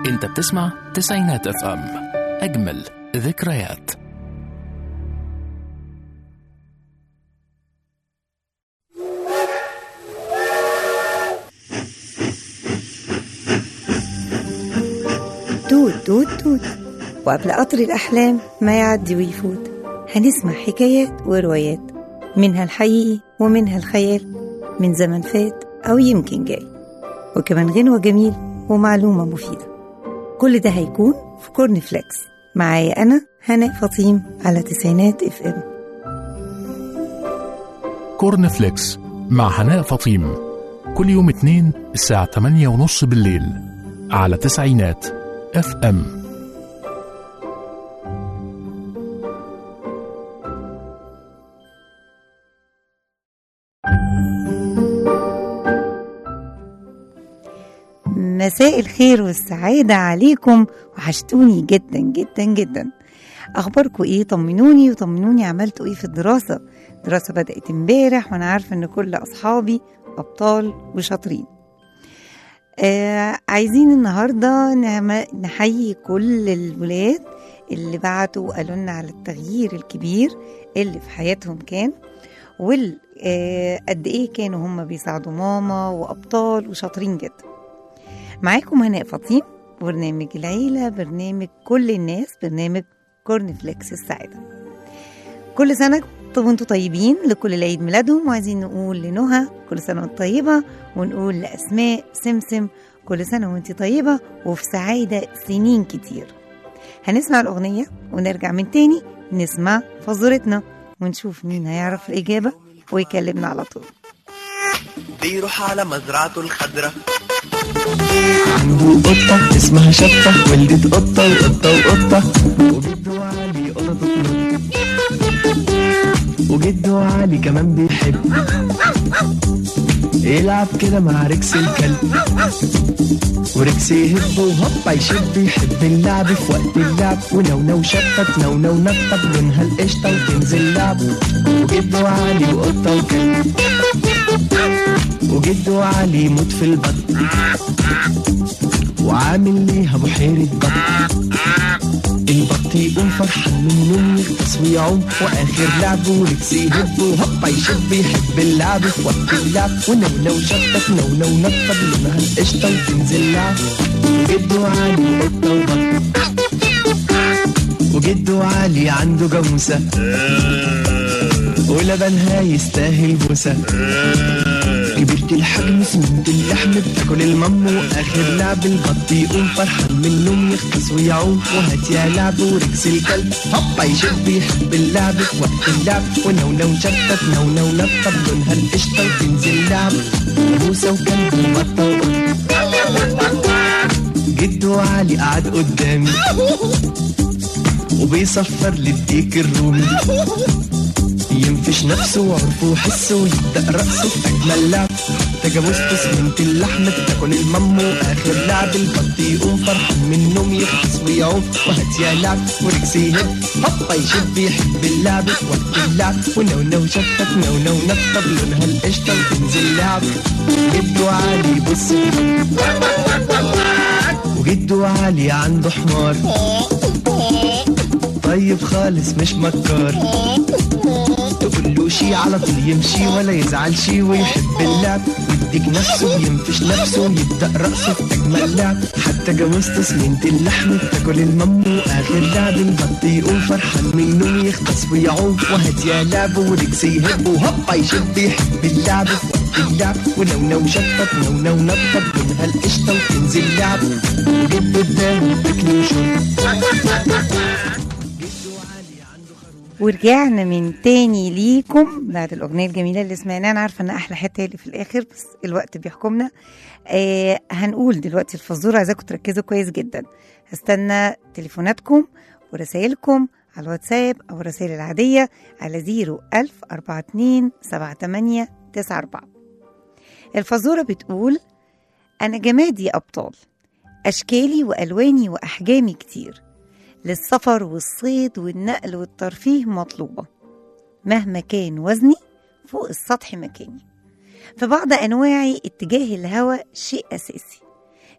انت بتسمع تسعينات اف ام، اجمل ذكريات. توت توت توت، وقبل قطر الأحلام ما يعدي ويفوت هنسمع حكايات وروايات، منها الحقيقي ومنها الخيال، من زمن فات أو يمكن جاي، وكمان غنوة جميل ومعلومة مفيدة. كل ده هيكون في كورن فليكس معايا أنا هناء فطيم على تسعينات اف ام. كورن فليكس مع هناء فطيم كل يوم اثنين الساعة 8:30 بالليل على تسعينات اف ام. مساء الخير والسعادة عليكم، وحشتوني جدا جدا جدا. أخباركم إيه؟ طمنوني وطمنوني عملتوا إيه في الدراسة. الدراسة بدأت امبارح وأنا عارفة إن كل أصحابي أبطال وشاطرين. عايزين النهاردة نحيي كل الولاد اللي بعتوا وقالوا لنا على التغيير الكبير اللي في حياتهم كان، قد إيه كانوا هم بيساعدوا ماما وأبطال وشاطرين جدا. معاكم هناء فطيم، برنامج العيلة، برنامج كل الناس، برنامج كورن فليكس السعادة. كل سنة وانتوا طيبين، لكل العيد ميلادهم، وعايزين نقول لنهى كل سنة وانت طيبة، ونقول لأسماء سمسم كل سنة وانت طيبة وفي سعادة سنين كتير. هنسمع الأغنية ونرجع من تاني نسمع فزورتنا ونشوف مين هيعرف الإجابة ويكلمنا على طول. بيروح على مزرعته الخضرة، عنده قطة اسمها شطة، ولدت قطة وقطة وجده علي قطة تطلب، وجده علي كمان بيحب يلعب كده مع ريكس الكلب، وريكس يهب وهوبا يشب، يحب اللعب في وقت اللعب، ونونو شطت نونو نطب لونها القشطة وتنزل لعب، وجده علي وقطة وكلب، وجده علي يموت في البط وعامل ليها بحيرة بط، البط يقوم فرحان من النوم يغطس ويعوم، واخر لعبه وريكس يهب وهوبا يشب، يحب اللعب في وقت اللعب، ونونو شطت نونو نطب لونها القشطة وتنزل لعب، وجده علي قطة وبط، وجده علي عنده جاموسة ولبنها يستاهل بوسة، كبرت الحجم سمنت اللحم بتاكل المم، واخر لعب البط يقوم فرحان من النوم يغطس ويعوم، وهات يا لعب وريكس الكلب هوبا يشب، يحب اللعب في وقت اللعب، ونونو شطت نونو نطب لونها القشطة وتنزل لعب، بوسة وكلب وبطة وقط. جدو علي قعد قدامي وبيصفر للديك الرومي، ينفش نفسه وعرفه وحسه ويبدأ رأسه في أجمل لعب، تجاوزته سمنت اللحم بتاكل المم، وآخر لعب البط يقوم فرحان من النوم يغطس ويعوم، وهات يا لعب وريكس يهب هوبا يشب، يحب اللعب في وقت اللعب، ونونو شطت نونو نطب لونها القشطة وتنزل لعب، جدو علي بص وجدو علي عنده حمار طيب خالص مش مكار، تقول له شي على طول يمشي ولا يزعل شي، ويحب اللعب يديك نفسه وينفش نفسه ويبدأ رأسه في أجمل لعب، حتى جوزته سمنت اللحم بتاكل المم، وآخر لعب البط يقوم فرحان من النوم يغطس ويعوم، وهات يا لعب وريكس يهب وهوبا يشب، يحب اللعب في وقت اللعب، ونونو شطت نونو نطب لونها القشطة وتنزل لعب، وجد قدامه بكل وشرب. ورجعنا من تاني ليكم بعد الأغنية الجميلة اللي سمعناها. أنا عارفة أن أحلى حتة اللي في الآخر بس الوقت بيحكمنا. هنقول دلوقتي الفزورة، عايزاكم تركزوا كويس جدا. هستنى تليفوناتكم ورسائلكم على الواتساب أو الرسائل العادية على 010427894. الفزورة بتقول: أنا جمادي أبطال، أشكالي وألواني وأحجامي كتير، للسفر والصيد والنقل والترفيه مطلوبة، مهما كان وزني فوق السطح مكاني، في بعض أنواعي اتجاه الهوى شيء أساسي،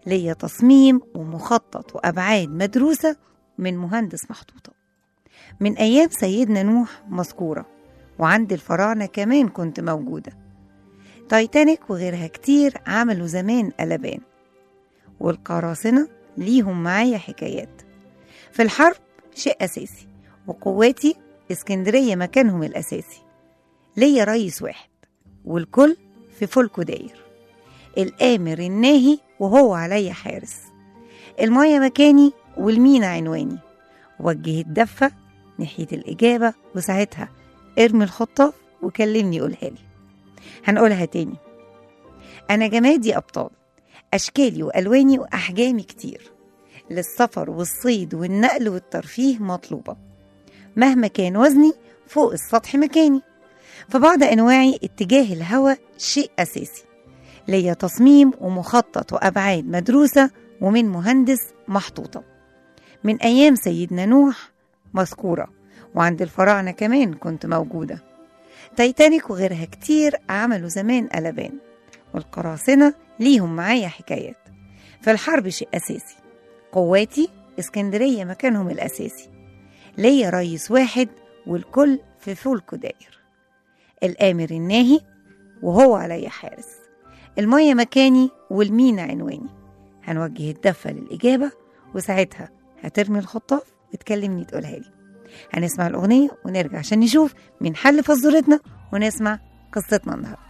ليا تصميم ومخطط وأبعاد مدروسة من مهندس محطوطة. من أيام سيدنا نوح مذكورة، وعند الفراعنة كمان كنت موجودة. تايتانيك وغيرها كتير عملوا زمان قلبان، والقراصنة ليهم معايا حكايات. في الحرب شيء أساسي، وقواتي اسكندرية مكانهم الأساسي. ليا رئيس واحد والكل في فلكه داير، الآمر الناهي وهو عليا حارس. المايه مكاني والمينا عنواني، وجه الدفة ناحية الإجابة، وساعتها ارمي الخطاف وكلمني قولها لي. هنقولها تاني، أنا جمادي أبطال، أشكالي وألواني وأحجامي كتير، للسفر والصيد والنقل والترفيه مطلوبة، مهما كان وزني فوق السطح مكاني. فبعض أنواعي اتجاه الهوى شيء أساسي، ليا تصميم ومخطط وأبعاد مدروسة ومن مهندس محطوطة. من أيام سيدنا نوح مذكورة، وعند الفراعنة كمان كنت موجودة. تايتانيك وغيرها كتير عملوا زمان قلبان، والقراصنة ليهم معايا حكايات. في الحرب شيء أساسي، قواتي اسكندرية مكانهم الأساسي. ليا رئيس واحد والكل في فلكه داير، الآمر الناهي وهو عليا حارس. المية مكاني والمينا عنواني، هنوجه الدفة للإجابة، وساعتها هترمي الخطاف وتكلمني تقولها لي. هنسمع الأغنية ونرجع عشان نشوف مين حل فزورتنا ونسمع قصتنا النهاردة.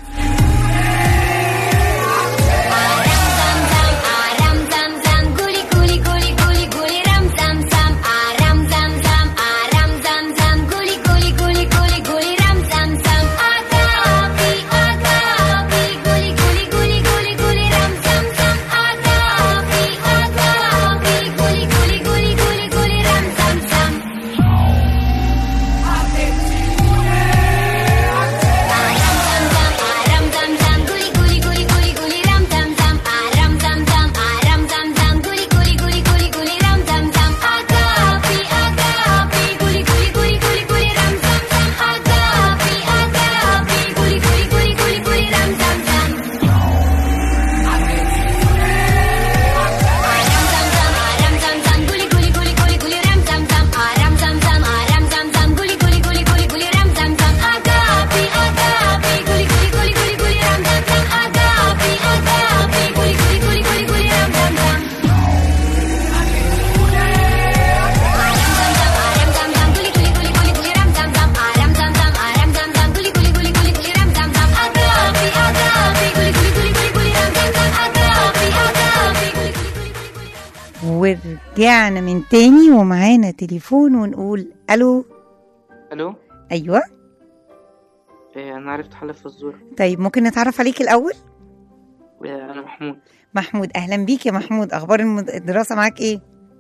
ورجعنا من تاني ومعانا تليفون ونقول ألو. الو. أيوة. انا عرفت حل الفزوره. طيب ممكن نتعرف عليك الأول؟ انا محمود. محمود، أهلا بيك يا محمود. أخبار الدراسة معاك إيه؟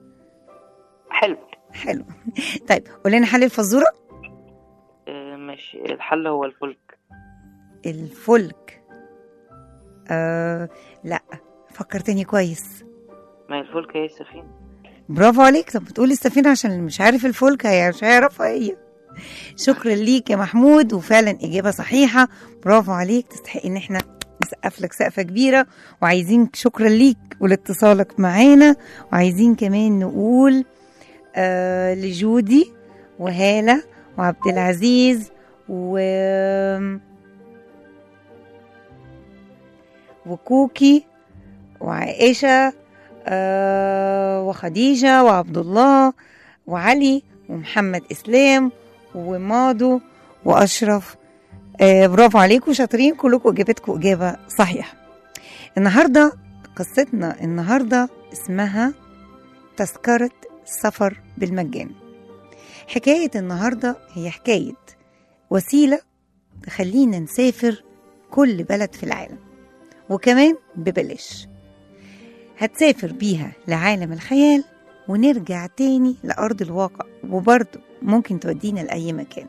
حلو. طيب قول لنا حل الفزورة. ماشي. الحل هو الفلك. لا فكرتني كويس. ما الفلك هي السفينة. برافو عليك. طب بتقولي السفينة عشان اللي مش عارف الفلك مش هيعرفها هي. شكرا ليك يا محمود، وفعلا إجابة صحيحة. برافو عليك، تستحق إن احنا نسقف لك سقفة كبيرة. وعايزين شكرا ليك ولاتصالك معانا، وعايزين كمان نقول لجودي وهالة وعبد العزيز وكوكي وعائشة وخديجة وعبد الله وعلي ومحمد إسلام ومادو وأشرف. برافو عليكم، شاطرين كلكم، إجابتكم إجابة صحيحة. النهاردة قصتنا النهاردة اسمها تذكرة سفر بالمجان. حكاية النهاردة هي حكاية وسيلة تخلينا نسافر كل بلد في العالم، وكمان ببلاش. هتسافر بيها لعالم الخيال ونرجع تاني لأرض الواقع، وبرضه ممكن تودينا لأي مكان.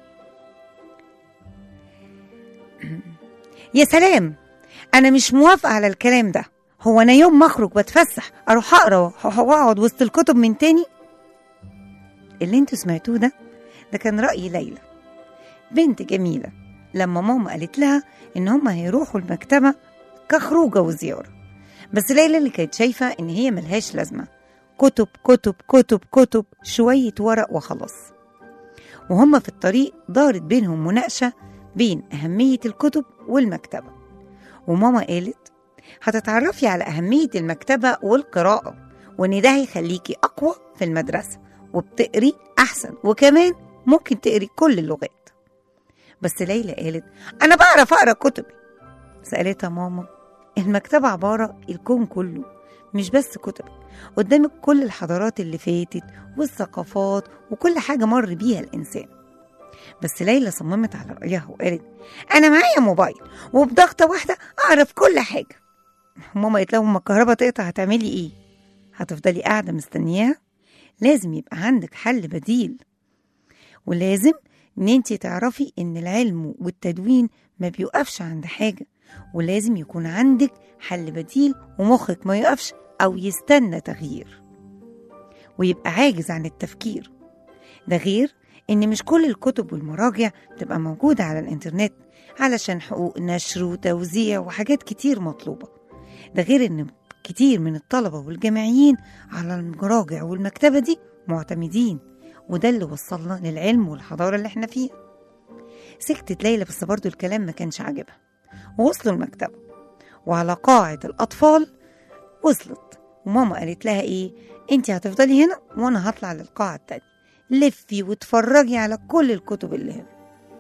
يا سلام، أنا مش موافقة على الكلام ده. هو أنا يوم ما أخرج بتفسح أروح أقرأ وأقعد وسط الكتب من تاني؟ اللي انتوا سمعتوه ده كان رأي ليلى، بنت جميلة، لما ماما قالت لها إن هم هيروحوا المكتبة كخروجة وزيارة. بس ليلى اللي كانت شايفة إن هي ملهاش لازمة، كتب كتب كتب كتب، شوية ورق وخلاص. وهم في الطريق دارت بينهم مناقشة بين أهمية الكتب والمكتبة. وماما قالت هتتعرفي على أهمية المكتبة والقراءة، وإن ده هيخليكي أقوى في المدرسة وبتقري أحسن، وكمان ممكن تقري كل اللغات. بس ليلى قالت أنا بعرف أقرأ كتبي. سألتها ماما المكتبة عبارة الكون كله، مش بس كتبك، قدامك كل الحضارات اللي فاتت والثقافات وكل حاجة مر بيها الإنسان. بس ليلى صممت على رأيها وقالت أنا معايا موبايل وبضغطة واحدة أعرف كل حاجة. ماما قالت لهم ما الكهرباء تقطع هتعملي إيه؟ هتفضلي قاعدة مستنياها؟ لازم يبقى عندك حل بديل، ولازم إن انتي تعرفي إن العلم والتدوين ما بيوقفش عند حاجة، ولازم يكون عندك حل بديل ومخك ما يقفش أو يستنى تغيير ويبقى عاجز عن التفكير. ده غير إن مش كل الكتب والمراجع بتبقى موجودة على الإنترنت علشان حقوق نشر وتوزيع وحاجات كتير مطلوبة. ده غير إن كتير من الطلبة والجامعيين على المراجع والمكتبة دي معتمدين، وده اللي وصلنا للعلم والحضارة اللي احنا فيها. سكتت ليلى بس برضو الكلام ما كانش عاجبها، ووصلوا المكتبة وعلى قاعة الأطفال وصلت، وماما قالت لها إيه انتي هتفضلي هنا وأنا هطلع للقاعة التانية، لفي وتفرجي على كل الكتب اللي هنا.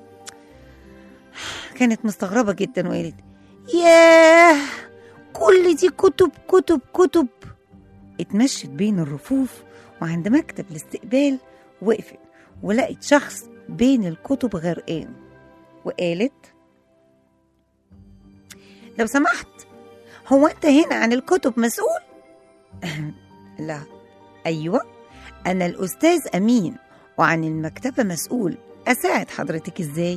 كانت مستغربة جدا وقالت ياه كل دي كتب كتب كتب. اتمشت بين الرفوف وعند مكتب الاستقبال وقفت ولقت شخص بين الكتب غرقان، وقالت لو سمحت هو انت هنا عن الكتب مسؤول؟ لا. ايوه انا الاستاذ امين وعن المكتبة مسؤول، اساعد حضرتك ازاي؟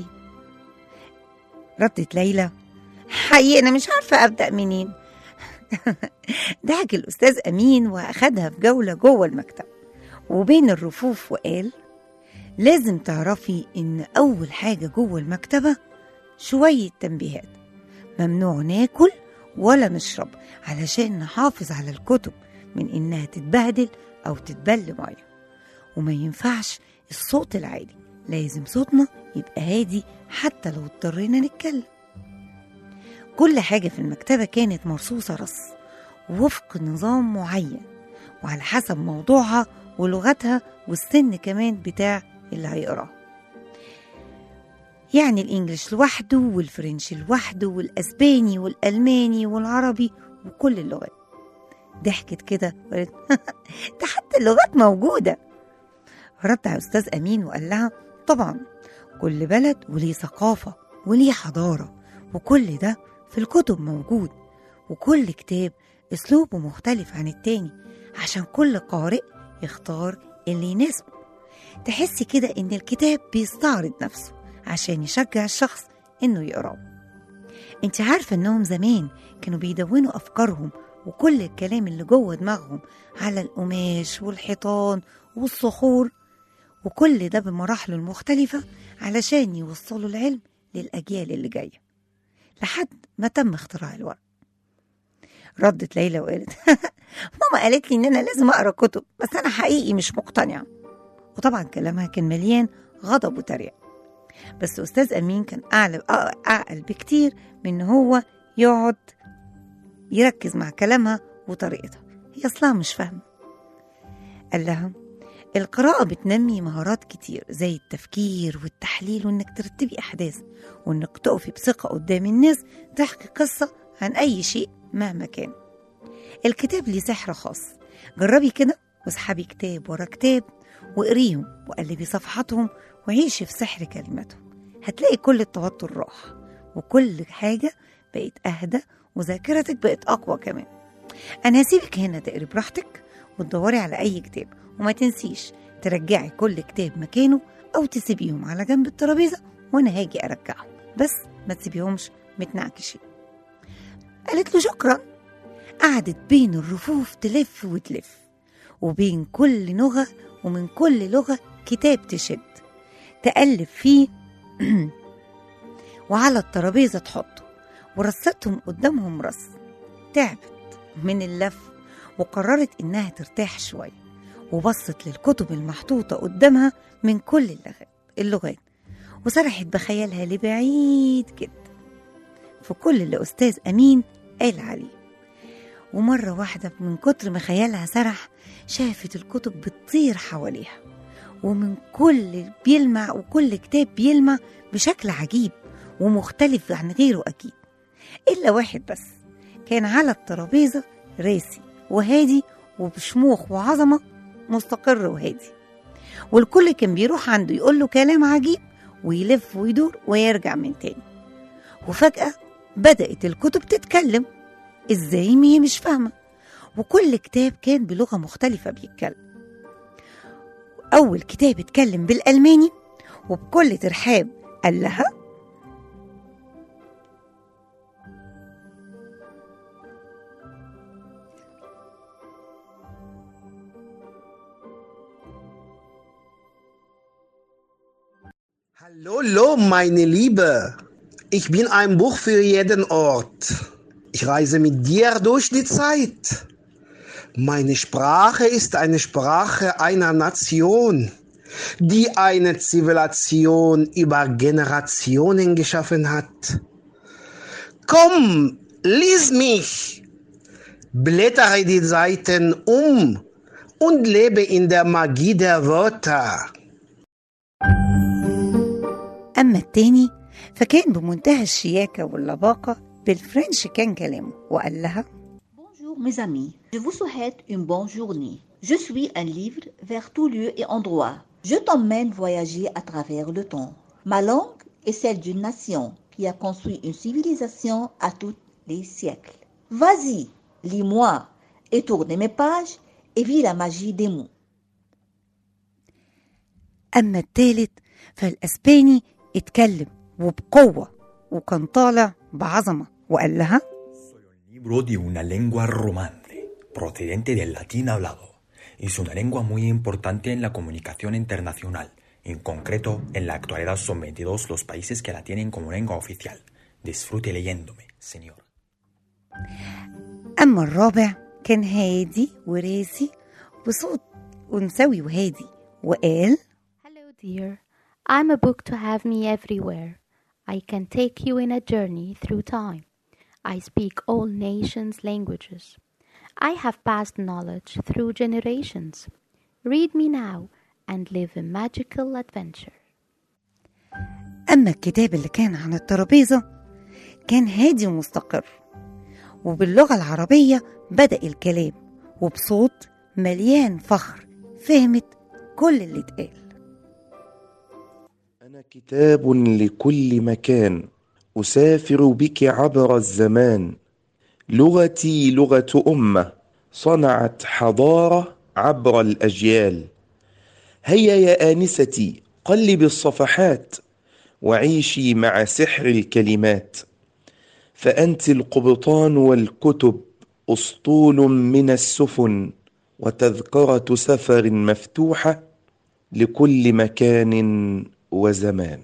ردت ليلى حقيقة انا مش عارفة ابدأ منين. ضحك الاستاذ امين واخدها في جولة جوه المكتب وبين الرفوف وقال لازم تعرفي ان اول حاجة جوه المكتبة شوية تنبيهات، ممنوع ناكل ولا نشرب علشان نحافظ على الكتب من انها تتبهدل او تتبل ميه، وما ينفعش الصوت العالي، لازم صوتنا يبقى هادي حتى لو اضطرينا نتكلم. كل حاجة في المكتبة كانت مرصوصة رص وفق نظام معين وعلى حسب موضوعها ولغتها والسن كمان بتاع اللي هيقراه. يعني الإنجليش لوحده والفرنش لوحده والأسباني والألماني والعربي وكل اللغات. ضحكت كده وقالت ده حتى اللغات موجودة. رد على أستاذ أمين وقال لها طبعا كل بلد وليه ثقافة وليه حضارة، وكل ده في الكتب موجود، وكل كتاب أسلوبه مختلف عن التاني عشان كل قارئ يختار اللي يناسبه. تحسي كده إن الكتاب بيستعرض نفسه عشان يشجع الشخص إنه يقرأه. انت عارفة إنهم زمان كانوا بيدونوا أفكارهم وكل الكلام اللي جوه دماغهم على القماش والحيطان والصخور، وكل ده بمراحله المختلفة علشان يوصلوا العلم للأجيال اللي جاية لحد ما تم اختراع الورق. ردت ليلى وقالت ماما قالت لي إن أنا لازم أقرأ كتب، بس أنا حقيقي مش مقتنعة. وطبعا كلامها كان مليان غضب وتريقة، بس أستاذ أمين كان أعقل بكتير من هو يقعد يركز مع كلامها وطريقتها، هي أصلها مش فاهمة. قال لها القراءة بتنمي مهارات كتير زي التفكير والتحليل وإنك ترتبي أحداث وإنك تقفي بثقة قدام الناس تحكي قصة عن أي شيء مهما كان. الكتاب ليه سحر خاص، جربي كده واسحبي كتاب ورا كتاب وقريهم وقلبي صفحاتهم وعيشي في سحر كلماتهم، هتلاقي كل التوتر راح وكل حاجة بقت أهدى وذاكرتك بقت أقوى كمان. أنا هسيبك هنا تقري براحتك وتدوري على أي كتاب، وما تنسيش ترجعي كل كتاب مكانه أو تسيبيهم على جنب الترابيزة وأنا هاجي أرجعهم، بس ما تسيبيهمش متنعكشين. قالت له شكرا. قعدت بين الرفوف تلف وتلف وبين كل لغة ومن كل لغة كتاب تشد تقلب فيه وعلى الترابيزة تحطه ورصتهم قدامهم رص. تعبت من اللف وقررت إنها ترتاح شوية، وبصت للكتب المحطوطة قدامها من كل اللغات وسرحت بخيالها لبعيد جدا في كل اللي أستاذ أمين قال عليه. ومرة واحدة من كتر ما خيالها سرح شافت الكتب بتطير حواليها، ومن كل بيلمع وكل كتاب بيلمع بشكل عجيب ومختلف عن غيره أكيد، إلا واحد بس كان على الترابيزة راسي وهادي وبشموخ وعظمة، مستقر وهادي، والكل كان بيروح عنده يقول له كلام عجيب ويلف ويدور ويرجع من تاني. وفجأة بدأت الكتب تتكلم، إزاي هي مش فاهمة، وكل كتاب كان بلغة مختلفة بيتكلم. أول كتاب اتكلم بالألماني وبكل ترحاب قال لها: Hallo, meine Liebe. Ich bin ein Buch für jeden Ort. Ich reise mit dir durch die Zeit. Meine Sprache ist eine Sprache einer Nation, die eine Zivilisation über Generationen geschaffen hat. Komm, lies mich. Blättere die Seiten und lebe in der Magie der Wörter. أما التاني فكان بمنتهى الشياكة واللباقة بالفرنش كان كلامه وقال لها: Bonjour mes amis, je vous souhaite une bonne journée. Je suis un livre vers tout lieu et endroit. Je t'emmène voyager à travers le temps. Ma langue est celle d'une nation qui a construit une civilisation à tous les siècles. Vas-y, lis-moi et tourne mes pages et vis la magie des mots. أما التالت فالأسباني اتكلم وبقوة وكان طالع بعظمة وقال لها: Soy un libro de una lengua romance, procedente del latín hablado. Es una lengua muy importante en la comunicación internacional. En concreto, en la actualidad son 22 los países que la tienen como lengua oficial. Disfrute leyéndome, señor. أما الرابع كان هادي وراسي بصوت أنثوي وهادي وقال: Hello dear, I'm a book to have me everywhere. I can take you in a journey through time. I speak all nations' languages. I have past knowledge through generations. Read me now and live a magical adventure. أما الكتاب اللي كان عن الترابيزة كان هادي ومستقر، وباللغة العربية بدأ الكلام وبصوت مليان فخر فهمت كل اللي اتقال. أنا كتاب لكل مكان أسافر بك عبر الزمان. لغتي لغة أمة صنعت حضارة عبر الأجيال. هيا يا آنستي قلب الصفحات وعيشي مع سحر الكلمات. فأنت القبطان والكتب أسطول من السفن وتذكرة سفر مفتوحة لكل مكان وزمان.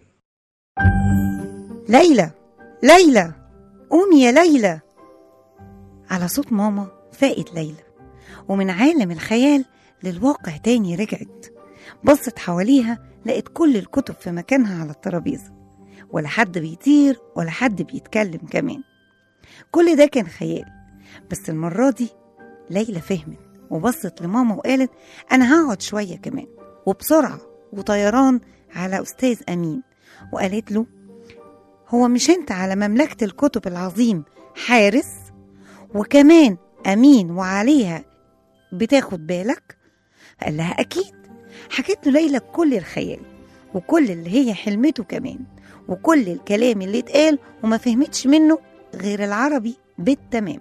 ليلى ليلى قومي يا ليلى. على صوت ماما فاقت ليلى ومن عالم الخيال للواقع تاني رجعت. بصت حواليها لقت كل الكتب في مكانها على الترابيزة، ولا حد بيطير ولا حد بيتكلم كمان. كل ده كان خيال، بس المرة دي ليلى فهمت وبصت لماما وقالت: أنا هقعد شوية كمان. وبسرعة وطيران على أستاذ أمين وقالت له: هو مش أنت على مملكة الكتب العظيم حارس وكمان أمين وعليها بتاخد بالك؟ قال لها: أكيد. حكيت له ليلى كل الخيال وكل اللي هي حلمته كمان وكل الكلام اللي اتقال وما فهمتش منه غير العربي بالتمام.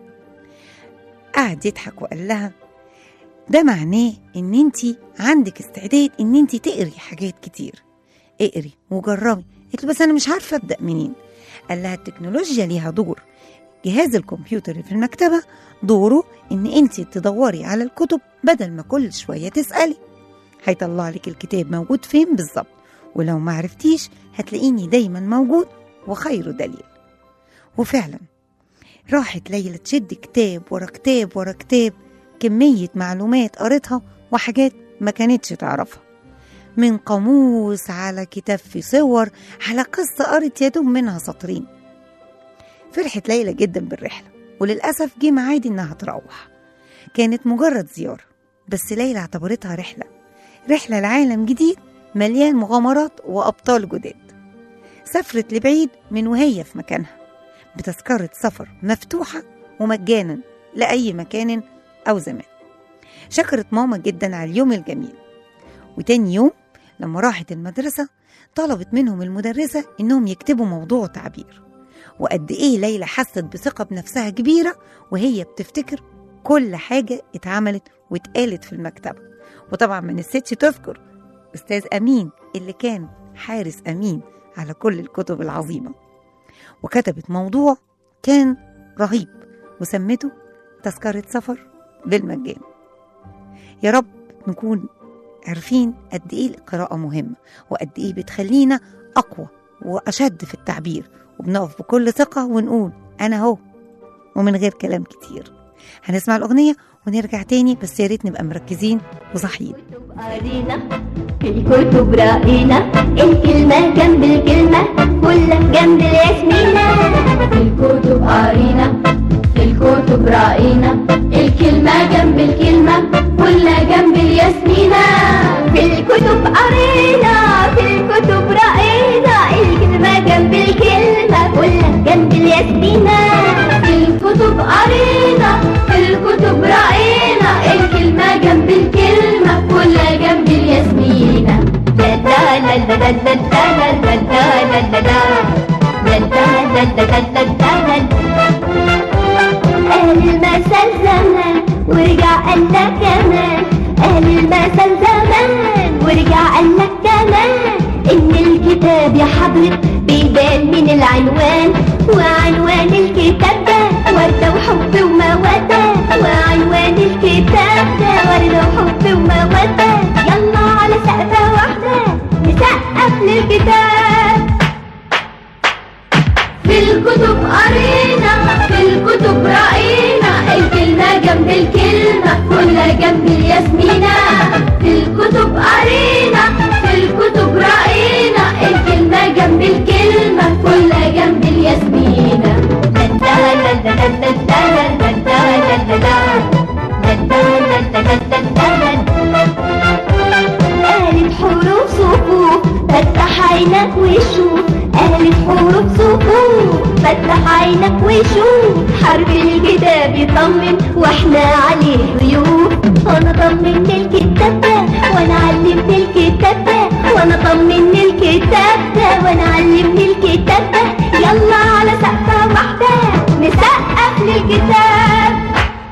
قعد يضحك وقال لها: ده معناه ان انتي عندك استعداد ان انتي تقري حاجات كتير. اقري وجربي. قلت له: بس انا مش عارفه ابدا منين. قال لها: التكنولوجيا ليها دور. جهاز الكمبيوتر في المكتبه دوره ان انتي تدوري على الكتب بدل ما كل شويه تسالي. هيطلع لك الكتاب موجود فين بالظبط، ولو ما عرفتيش هتلاقيني دايما موجود وخير دليل. وفعلا راحت ليلى تشد كتاب ورا كتاب ورا كتاب، كمية معلومات قريتها وحاجات ما كانتش تعرفها، من قاموس على كتاب في صور على قصة قرت يدوب منها سطرين. فرحت ليلى جدا بالرحلة، وللأسف جه معاد إنها تروح. كانت مجرد زيارة، بس ليلى اعتبرتها رحلة لعالم جديد مليان مغامرات وأبطال جداد. سافرت لبعيد من وهي في مكانها بتذكرة سفر مفتوحة ومجانا لأي مكان أو زمان. شكرت ماما جدا على اليوم الجميل. وتاني يوم لما راحت المدرسة طلبت منهم المدرسة إنهم يكتبوا موضوع تعبير، وقد إيه ليلى حست بثقة بنفسها كبيرة وهي بتفتكر كل حاجة اتعملت واتقالت في المكتبة. وطبعا ما نسيتش تذكر أستاذ أمين اللي كان حارس أمين على كل الكتب العظيمة. وكتبت موضوع كان رهيب وسمته تذكرة سفر بالمجان. يا رب نكون عارفين قد إيه القراءة مهمة، وقد إيه بتخلينا أقوى وأشد في التعبير، وبنقف بكل ثقة ونقول أنا هو، ومن غير كلام كتير. هنسمع الأغنية ونرجع تاني، بس يا ريت نبقى مركزين وصحيين. في الكتب رأينا الكلمة جنب الكلمة كلها جنب الياسمينة. في الكتب قرينا في الكتب رأينا الكلمة جنب الكلمة كلها جنب الياسمينة. في الكتب قرينا في الكتب رأينا الكلمة جنب الكلمة كلها جنب الياسمينة. في الكتب قرينا في الكتب رأينا الكلمة جنب الكلمة كلها جنب الياسمينة. أهل المثل زمان ورجع قال لك كمان، أهل المثل زمان ورجع قال لك كمان إن الكتاب يا حضرة بيبان من العنوان، وعنوان الكتاب ده وردة وحب ومودة، وعنوان الكتاب ده وردة وحب ومودة. يلا على سقفة واحدة نسقف للكتاب. في الكتب قرينا في الكتب رأينا الكلمة جنب الكلمة كلها جنب الياسمينة. في الكتب قرينا في الكتب رأينا الكلمة جنب الكلمة كلها جنب الياسمينة. قالت حروف صفوف فتح عينك وشوف، قالت حروف صفوف فتح عينك وشوف، حرف الكتاب يطمن واحنا عليه ضيوف. وانا طمن الكتاب ده وانا علمت الكتاب ده، وانا طمن الكتاب ده وانا علمت الكتاب ده. يلا على سقفة واحدة نسقف للكتاب.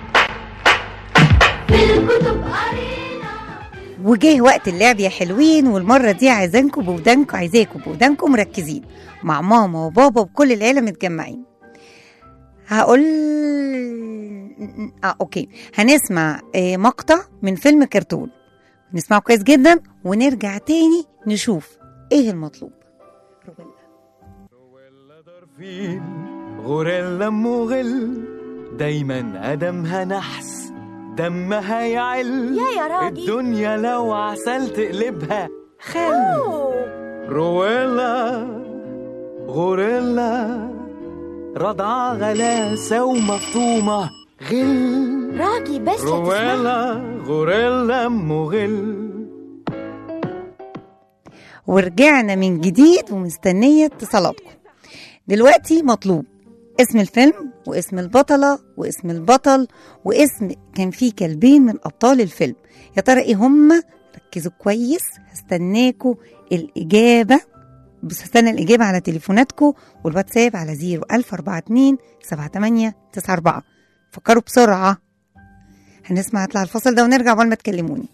في الكتب قرينا. وجه وقت اللعب يا حلوين، والمرة دي عايزاكم بودانكم مركزين مع ماما وبابا وكل العيلة متجمعين. هقول اوكي، هنسمع مقطع من فيلم كرتون، نسمعه كويس جدا ونرجع تاني نشوف ايه المطلوب. درفيل غوريلا مغل دايما قدمها نحس دمها يعل يا راجل الدنيا لو عسل تقلبها خل. رويلا غوريلا رضعة غلاسة ومفطومة غل. راجي بس رويلا غوريلا مغل. ورجعنا من جديد ومستنية اتصالاتكم. دلوقتي مطلوب اسم الفيلم واسم البطلة واسم البطل واسم كان فيه كلبين من أبطال الفيلم. يا ترى ايه هم؟ ركزوا كويس، هستناكوا الإجابة، بس هستنى الإجابة على تليفوناتكم والواتساب على 010427894. فكروا بسرعة. هنسمع اطلع الفصل ده ونرجع قبل ما تكلموني.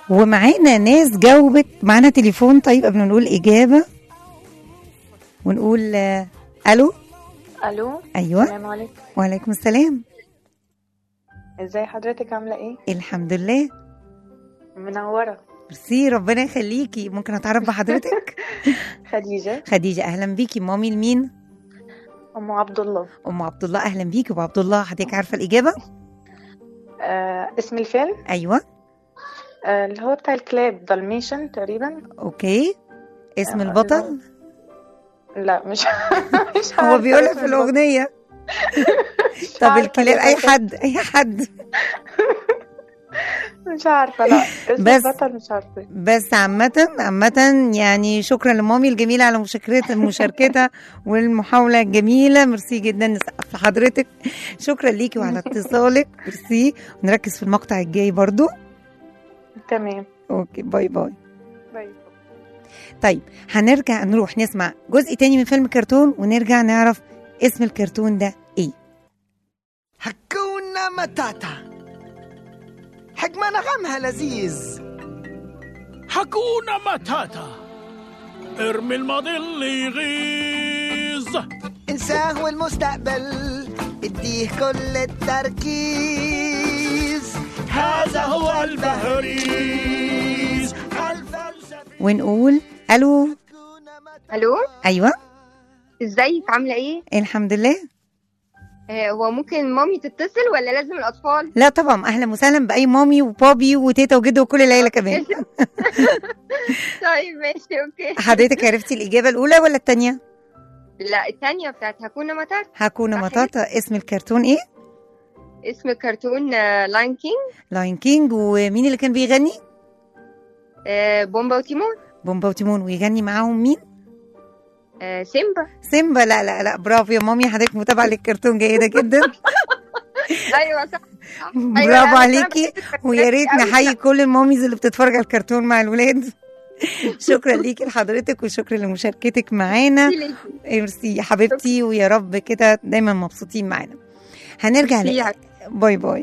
ومعانا ناس جاوبت. معانا تليفون. طيب قبل ما نقول إجابة ونقول ألو. الو. أيوة. السلام عليكم. وعليكم السلام. ازاي حضرتك عامله ايه؟ الحمد لله. منوره. ميرسي ربنا يخليكي. ممكن اتعرف بحضرتك؟ خديجه. خديجه اهلا بيكي. مامي لمين؟ ام عبد الله. ام عبد الله اهلا بيكي. ابو عبد الله حضرتك عارفه الاجابه؟ اسم الفيلم ايوه. اللي هو بتاع الكلاب دالميشن تقريبا. اوكي. اسم البطل؟ لا مش هو بيقولها في الاغنيه. طب الكلاب اي حد اي حد. مش عارفه. لا اسم بس البطل مش عارفه. بس عامة يعني شكرا لمامي الجميلة على مشاركتها والمحاولة الجميلة. ميرسي جدا. نسقف لحضرتك. شكرا ليكي وعلى اتصالك. ميرسي. ونركز في المقطع الجاي برضو. تمام. اوكي باي باي. باي. طيب هنرجع نروح نسمع جزء تاني من فيلم كرتون ونرجع نعرف اسم الكرتون ده ايه. هكونا متاتا حكمة نغمها لذيذ. حكونا متاتا ارمي الماضي اللي يغيظ. انساه والمستقبل اديه كل التركيز. هذا هو البهريز. ونقول الو. الو. ايوه. ازيك عامله ايه؟ الحمد لله. هو ممكن مامي تتصل ولا لازم الاطفال؟ لا طبعا اهلا وسهلا باي مامي وبابي وتيتا وجدو وكل العيله كمان. طيب ماشي اوكي. حضرتك عرفتي الاجابه الاولى ولا الثانيه؟ لا الثانيه بتاعت هاكونا ماتاتا. هاكونا ماتاتا. اسم الكرتون ايه؟ اسم الكرتون لاين كينج. لاين كينج. ومين اللي كان بيغني؟ بومبا وتيمون. بومبا وتيمون. ويغني معاهم مين؟ سيمبا. سيمبا. لا لا لا برافو يا مامي. حضرتك متابعه للكرتون جيده جدا. ايوه صح. برافو عليكي. ويا ريت نحيي كل الماميز اللي بتتفرج على الكرتون مع الولاد. شكرا ليكي لحضرتك وشكرا لمشاركتك معانا. ميرسي يا حبيبتي. ويا رب كده دايما مبسوطين معانا. هنرجع باي باي.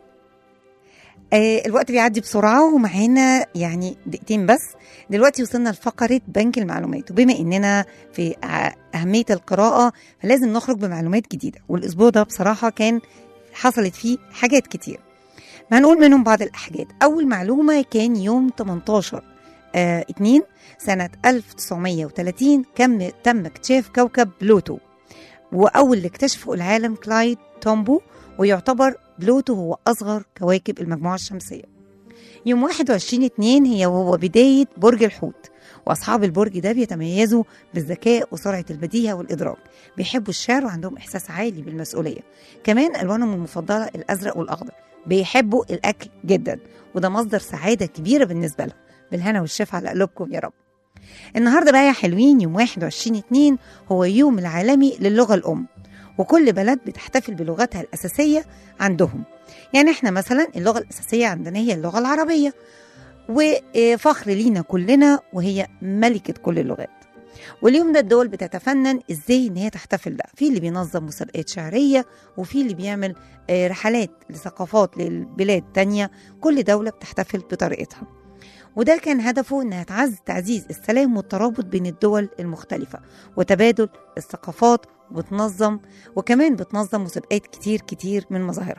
الوقت بيعدي بسرعة ومعانا يعني دقيقتين بس. دلوقتي وصلنا لفقرة بنك المعلومات. وبما إننا في أهمية القراءة فلازم نخرج بمعلومات جديدة. والأسبوع ده بصراحة كان حصلت فيه حاجات كتير. ما هنقول منهم بعض الحاجات. أول معلومة كان يوم 18/2 سنة 1930 تم اكتشاف كوكب بلوتو. وأول اللي اكتشفه العالم كلايد تومبو. ويعتبر بلوتو هو أصغر كواكب المجموعة الشمسية. يوم 21/2 هو بداية برج الحوت. وأصحاب البرج ده بيتميزوا بالذكاء وسرعة البديهة والإدراك. بيحبوا الشعر وعندهم إحساس عالي بالمسؤولية. كمان ألوانهم المفضلة الأزرق والأخضر. بيحبوا الأكل جدا وده مصدر سعادة كبيرة بالنسبة لهم. بالهنا والشفا على قلوبكم يا رب. النهاردة بقى يا حلوين يوم 21/2 هو يوم العالمي للغة الأم. وكل بلد بتحتفل بلغتها الأساسية عندهم. يعني احنا مثلا اللغة الأساسية عندنا هي اللغة العربية. وفخر لينا كلنا وهي ملكة كل اللغات. واليوم ده الدول بتتفنن ازاي ان هي تحتفل ده. في اللي بينظم مسابقات شعرية وفي اللي بيعمل رحلات لثقافات للبلاد تانية. كل دولة بتحتفل بطريقتها. وده كان هدفه انها تعزيز السلام والترابط بين الدول المختلفة وتبادل الثقافات. وكمان بتنظم مسابقات كتير من مظاهرها.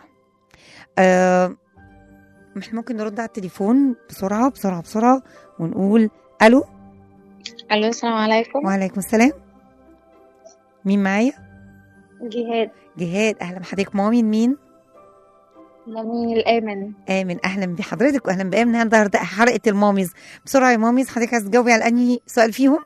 مش ممكن نرد على التليفون بسرعة ونقول الو. الو السلام عليكم. وعليكم السلام. مين معايا؟ جهاد. اهلا بحضرتك. مامي مين؟ مامي الآمن. آمن. اهلا بحضرتك واهلا بآمن. النهارده حلقة الماميز. بسرعة يا ماميز حضرتك عايز تجاوبي على انهي سؤال فيهم؟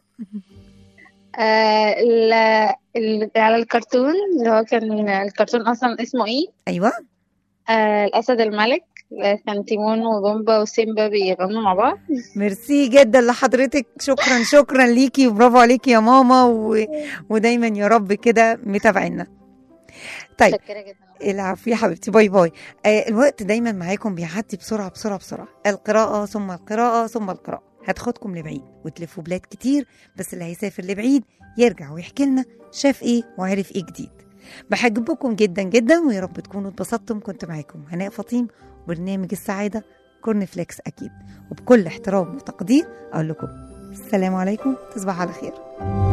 على الكرتون اللي هو كان الكرتون اصلا اسمه ايه؟ ايوه. الاسد الملك. كان تيمون وبومبا وسيمبا بيغنوا مع بعض. ميرسي جدا لحضرتك. شكرا ليكي وبرافو عليكي يا ماما ودايما يا رب كده متابعينا. طيب العفو يا حبيبتي. باي باي. الوقت دايما معاكم بيعدي بسرعة. القراءة ثم القراءة ثم القراءة هتاخدكم لبعيد وتلفوا بلاد كتير. بس اللي هيسافر لبعيد يرجع ويحكي لنا شاف ايه وعرف ايه جديد. بحبكم جدا جدا ويا رب تكونوا اتبسطتم. كنت معاكم هناء فطيم برنامج السعادة كورن فليكس أكيد. وبكل احترام وتقدير أقول لكم السلام عليكم، تصبح على خير.